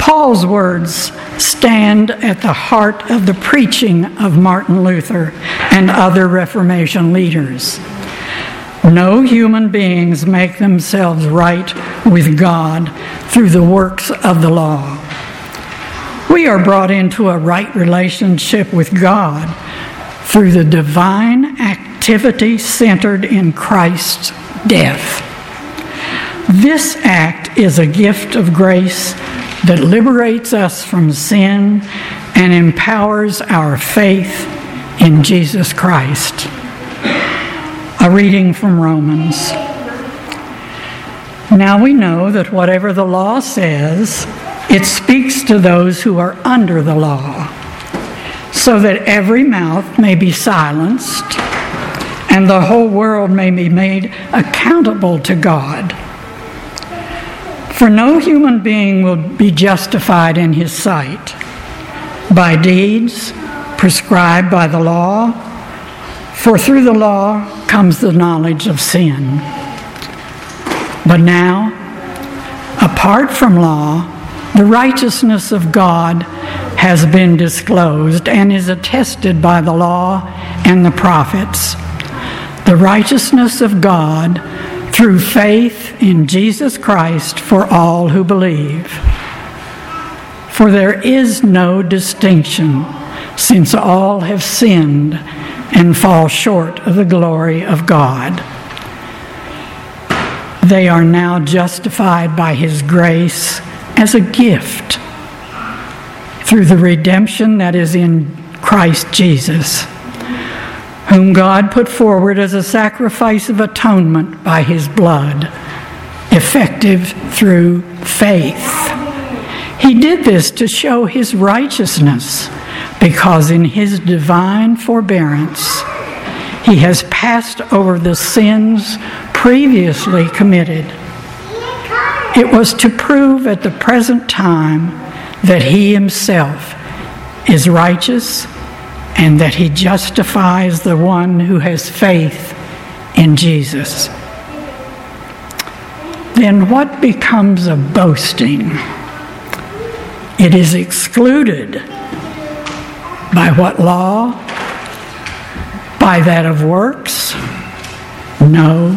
Paul's words stand at the heart of the preaching of Martin Luther and other Reformation leaders. No human beings make themselves right with God through the works of the law. We are brought into a right relationship with God through the divine activity centered in Christ's death. This act is a gift of grace that liberates us from sin and empowers our faith in Jesus Christ. A reading from Romans. Now we know that whatever the law says, it speaks to those who are under the law, so that every mouth may be silenced and the whole world may be made accountable to God. For no human being will be justified in his sight by deeds prescribed by the law, for through the law comes the knowledge of sin. But now, apart from law, the righteousness of God has been disclosed and is attested by the law and the prophets. The righteousness of God through faith in Jesus Christ for all who believe. For there is no distinction, since all have sinned and fall short of the glory of God. They are now justified by His grace as a gift through the redemption that is in Christ Jesus, whom God put forward as a sacrifice of atonement by His blood, effective through faith. He did this to show His righteousness, because in His divine forbearance He has passed over the sins previously committed. It was to prove at the present time that He Himself is righteous and that He justifies the one who has faith in Jesus. Then what becomes of boasting? It is excluded. By what law? By that of works? No.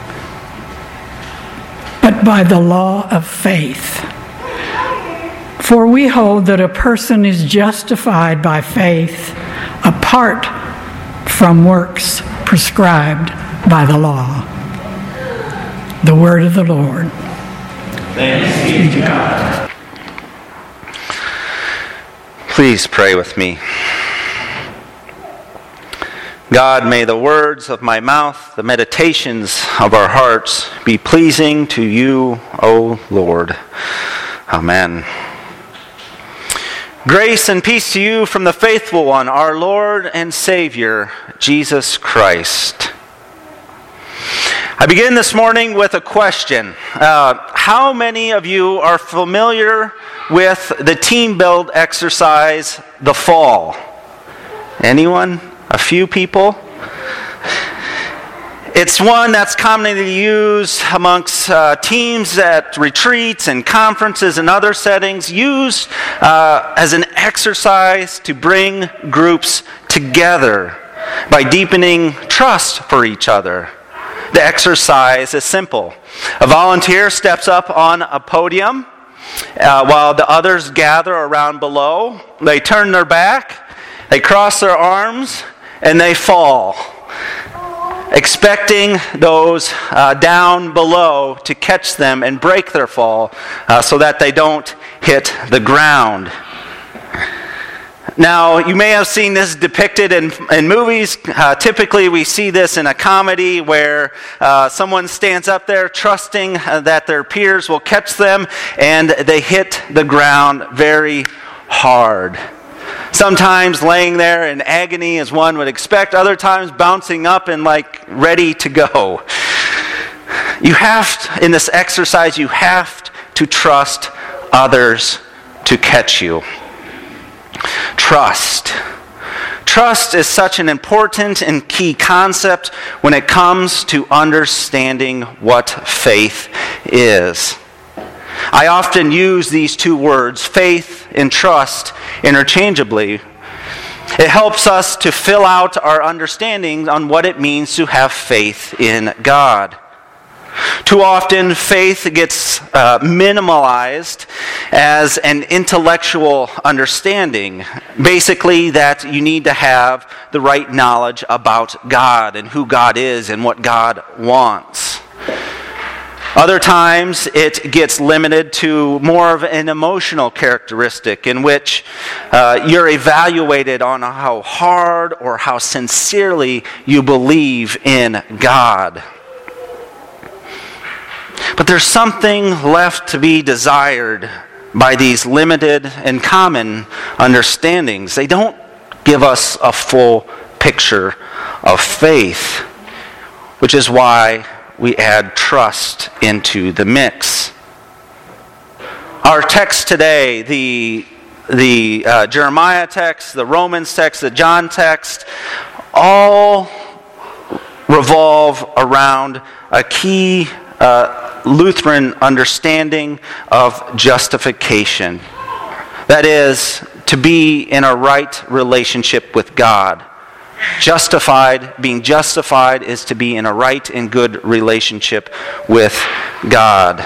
But by the law of faith. For we hold that a person is justified by faith apart from works prescribed by the law. The word of the Lord. Thanks be to God. Please pray with me. God, may the words of my mouth, the meditations of our hearts be pleasing to you, O Lord. Amen. Grace and peace to you from the faithful one, our Lord and Savior, Jesus Christ. I begin this morning with a question. How many of you are familiar with the team build exercise, the fall? Anyone? A few people? It's one that's commonly used amongst teams at retreats and conferences and other settings, used as an exercise to bring groups together by deepening trust for each other. The exercise is simple. A volunteer steps up on a podium while the others gather around below. They turn their back, they cross their arms, and they fall, expecting those down below to catch them and break their fall so that they don't hit the ground. Now, you may have seen this depicted in movies. Typically, we see this in a comedy where someone stands up there trusting that their peers will catch them, and they hit the ground very hard. Sometimes laying there in agony as one would expect, other times bouncing up and ready to go. In this exercise, you have to trust others to catch you. Trust. Trust is such an important and key concept when it comes to understanding what faith is. I often use these two words, faith and trust, interchangeably. It helps us to fill out our understanding on what it means to have faith in God. Too often, faith gets minimalized as an intellectual understanding. Basically, that you need to have the right knowledge about God and who God is and what God wants. Other times, it gets limited to more of an emotional characteristic in which you're evaluated on how hard or how sincerely you believe in God. But there's something left to be desired by these limited and common understandings. They don't give us a full picture of faith, which is why we add trust into the mix. Our text today, the Jeremiah text, the Romans text, the John text, all revolve around a key Lutheran understanding of justification. That is, to be in a right relationship with God. Being justified is to be in a right and good relationship with God.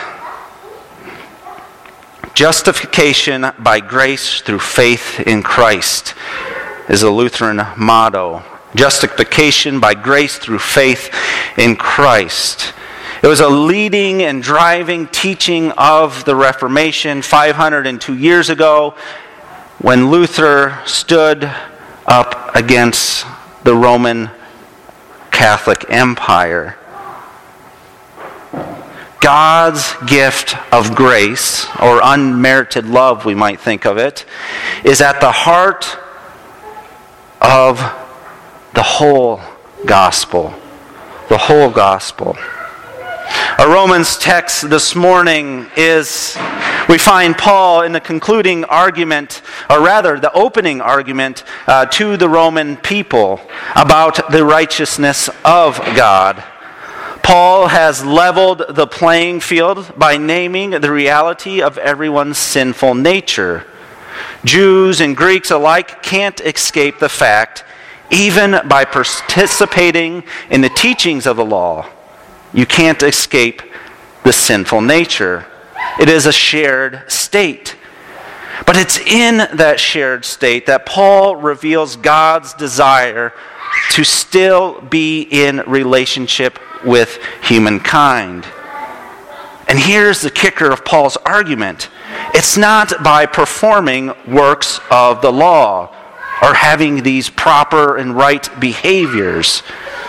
Justification by grace through faith in Christ is a Lutheran motto. Justification by grace through faith in Christ. It was a leading and driving teaching of the Reformation 502 years ago when Luther stood up against the Roman Catholic Empire. God's gift of grace, or unmerited love, we might think of it, is at the heart of the whole gospel. The whole gospel. Our Romans text this morning we find Paul in the concluding argument, or rather the opening argument to the Roman people about the righteousness of God. Paul has leveled the playing field by naming the reality of everyone's sinful nature. Jews and Greeks alike can't escape the fact, even by participating in the teachings of the law, you can't escape the sinful nature. It is a shared state. But it's in that shared state that Paul reveals God's desire to still be in relationship with humankind. And here's the kicker of Paul's argument. It's not by performing works of the law or having these proper and right behaviors.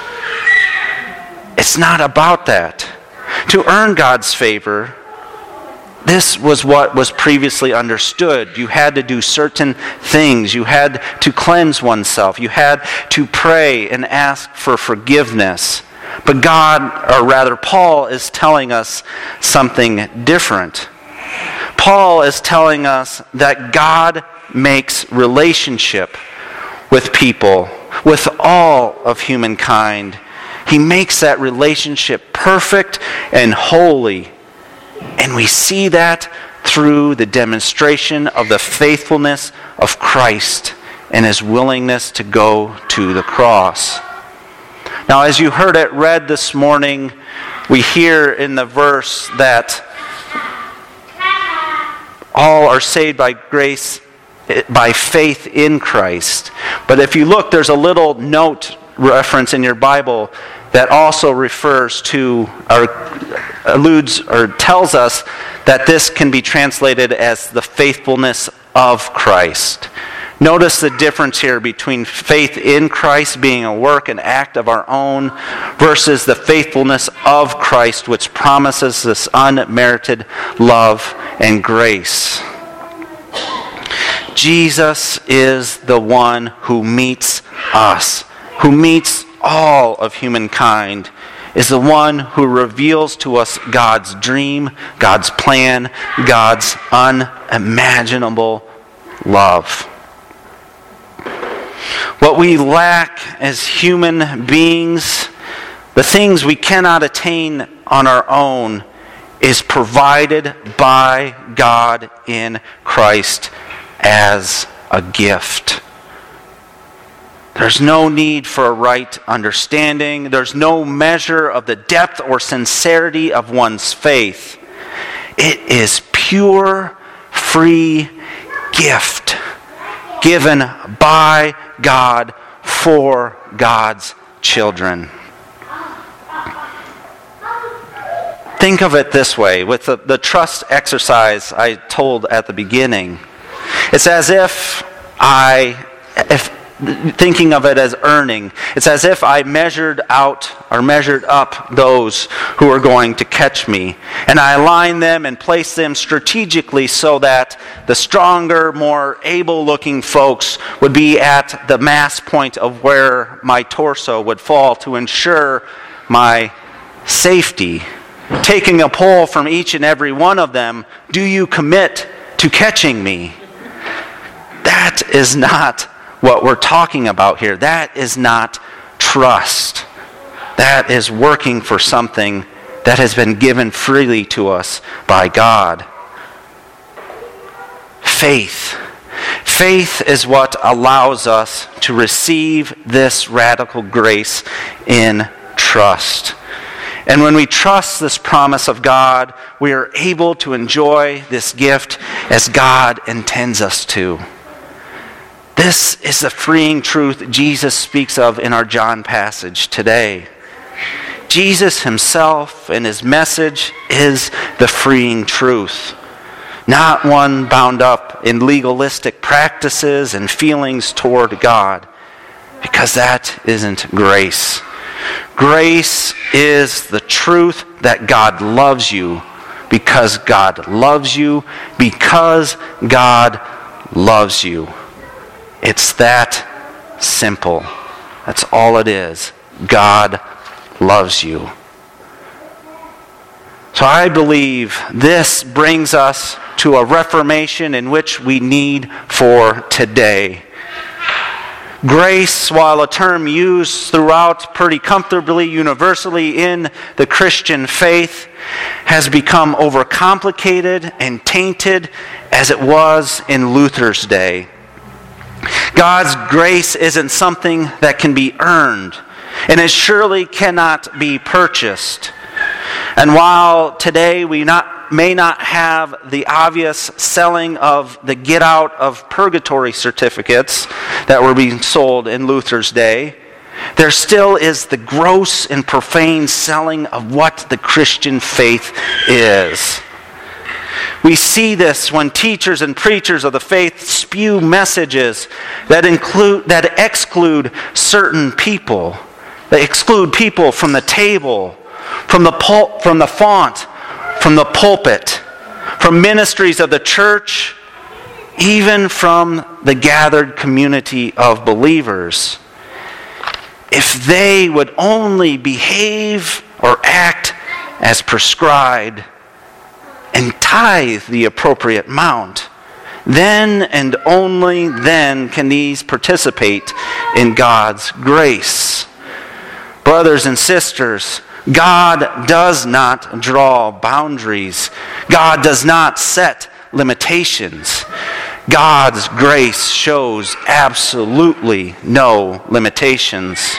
It's not about that. To earn God's favor, this was what was previously understood. You had to do certain things. You had to cleanse oneself. You had to pray and ask for forgiveness. But Paul is telling us something different. Paul is telling us that God makes relationship with people, with all of humankind. He makes that relationship perfect and holy. And we see that through the demonstration of the faithfulness of Christ and his willingness to go to the cross. Now, as you heard it read this morning, we hear in the verse that all are saved by grace, by faith in Christ. But if you look, there's a little note reference in your Bible that also refers to, or alludes, or tells us that this can be translated as the faithfulness of Christ. Notice the difference here between faith in Christ being a work, an act of our own, versus the faithfulness of Christ, which promises this unmerited love and grace. Jesus is the one who meets us, who meets all of humankind, is the one who reveals to us God's dream, God's plan, God's unimaginable love. What we lack as human beings, the things we cannot attain on our own, is provided by God in Christ as a gift. There's no need for a right understanding. There's no measure of the depth or sincerity of one's faith. It is pure, free gift given by God for God's children. Think of it this way, with the trust exercise I told at the beginning. It's as if thinking of it as earning, it's as if I measured up those who are going to catch me. And I align them and place them strategically so that the stronger, more able-looking folks would be at the mass point of where my torso would fall to ensure my safety. Taking a poll from each and every one of them, do you commit to catching me? That is not what we're talking about here. That is not trust. That is working for something that has been given freely to us by God. Faith. Faith is what allows us to receive this radical grace in trust. And when we trust this promise of God, we are able to enjoy this gift as God intends us to. This is the freeing truth Jesus speaks of in our John passage today. Jesus himself and his message is the freeing truth, not one bound up in legalistic practices and feelings toward God, because that isn't grace. Grace is the truth that God loves you because God loves you, because God loves you. It's that simple. That's all it is. God loves you. So I believe this brings us to a reformation in which we need for today. Grace, while a term used throughout pretty comfortably, universally in the Christian faith, has become overcomplicated and tainted as it was in Luther's day. God's grace isn't something that can be earned, and it surely cannot be purchased. And while today we may not have the obvious selling of the get out of purgatory certificates that were being sold in Luther's day, there still is the gross and profane selling of what the Christian faith is. We see this when teachers and preachers of the faith spew messages that exclude certain people. They exclude people from the table, from the font, from the pulpit, from ministries of the church, even from the gathered community of believers. If they would only behave or act as prescribed and tithe the appropriate amount, then and only then can these participate in God's grace. Brothers and sisters, God does not draw boundaries. God does not set limitations. God's grace shows absolutely no limitations.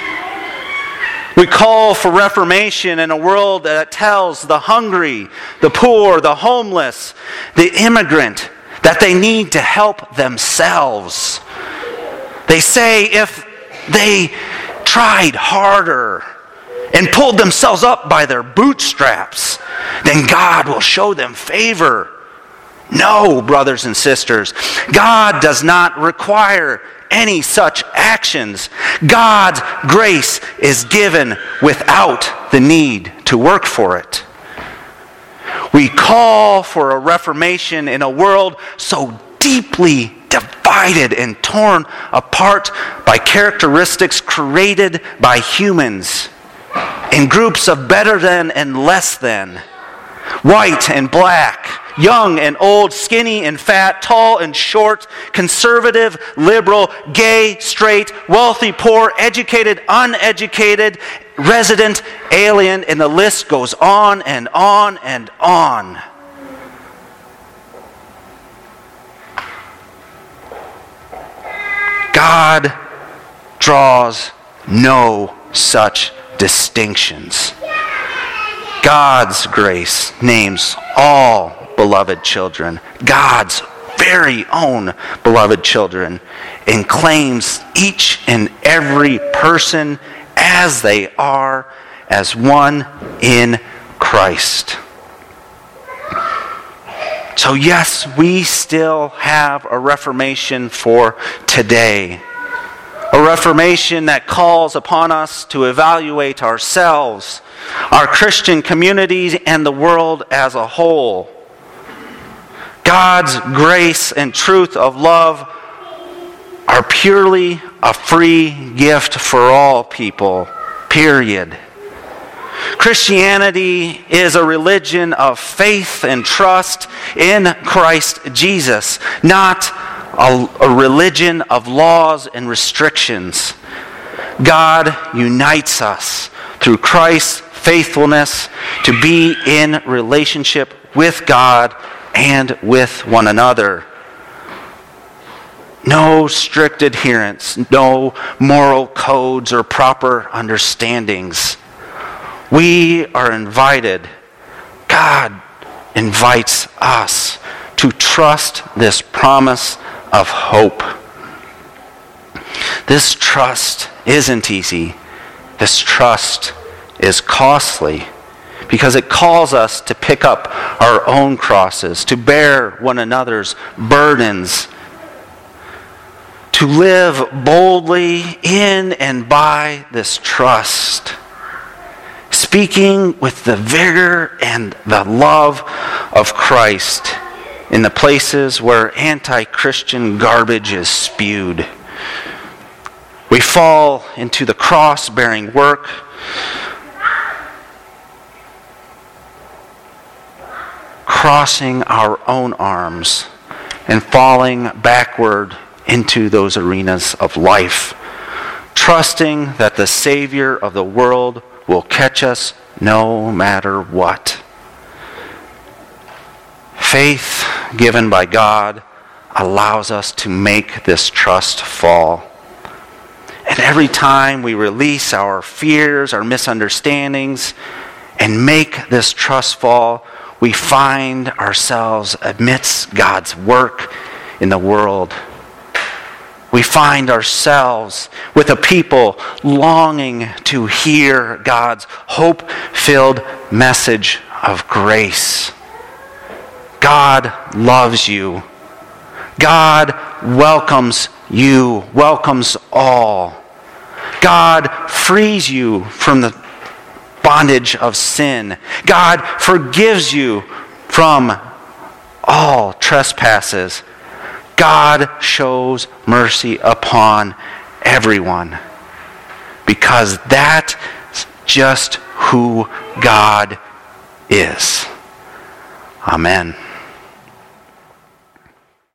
We call for reformation in a world that tells the hungry, the poor, the homeless, the immigrant that they need to help themselves. They say if they tried harder and pulled themselves up by their bootstraps, then God will show them favor. No, brothers and sisters, God does not require any such actions. God's grace is given without the need to work for it. We call for a reformation in a world so deeply divided and torn apart by characteristics created by humans in groups of better than and less than, white and black, young and old, skinny and fat, tall and short, conservative, liberal, gay, straight, wealthy, poor, educated, uneducated, resident alien, and the list goes on and on and on. God draws no such distinctions. God's grace names all beloved children, God's very own beloved children, and claims each and every person as they are, as one in Christ. So yes, we still have a Reformation for today. A Reformation that calls upon us to evaluate ourselves, our Christian communities, and the world as a whole. God's grace and truth of love are purely a free gift for all people, period. Christianity is a religion of faith and trust in Christ Jesus, not a religion of laws and restrictions. God unites us through Christ's faithfulness to be in relationship with God and with one another. No strict adherence, no moral codes or proper understandings. We are invited, God invites us to trust this promise of hope. This trust isn't easy. This trust is costly because it calls us to pick up our own crosses, to bear one another's burdens, to live boldly in and by this trust, speaking with the vigor and the love of Christ in the places where anti-Christian garbage is spewed. We fall into the cross-bearing work crossing our own arms and falling backward into those arenas of life, trusting that the Savior of the world will catch us no matter what. Faith given by God allows us to make this trust fall. And every time we release our fears, our misunderstandings, and make this trust fall, we find ourselves amidst God's work in the world. We find ourselves with a people longing to hear God's hope-filled message of grace. God loves you. God welcomes you, welcomes all. God frees you from the bondage of sin. God forgives you from all trespasses. God shows mercy upon everyone because that's just who God is. Amen.